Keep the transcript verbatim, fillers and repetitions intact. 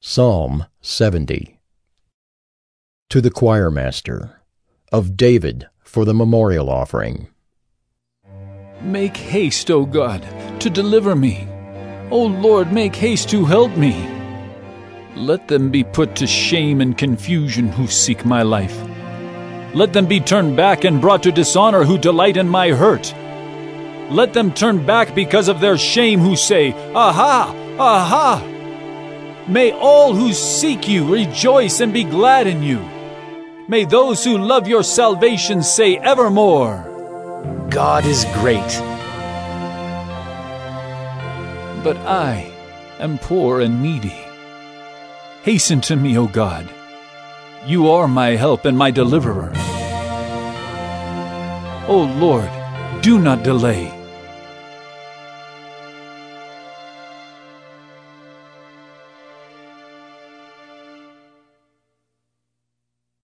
Psalm seventy. To the choirmaster, of David, for the memorial offering. Make haste, O God, to deliver me. O Lord, make haste to help me. Let them be put to shame and confusion who seek my life. Let them be turned back and brought to dishonor who delight in my hurt. Let them turn back because of their shame who say, Aha! Aha! May all who seek you rejoice and be glad in you. May those who love your salvation say evermore, God is great. But I am poor and needy. Hasten to me, O God. You are my help and my deliverer. O Lord, do not delay.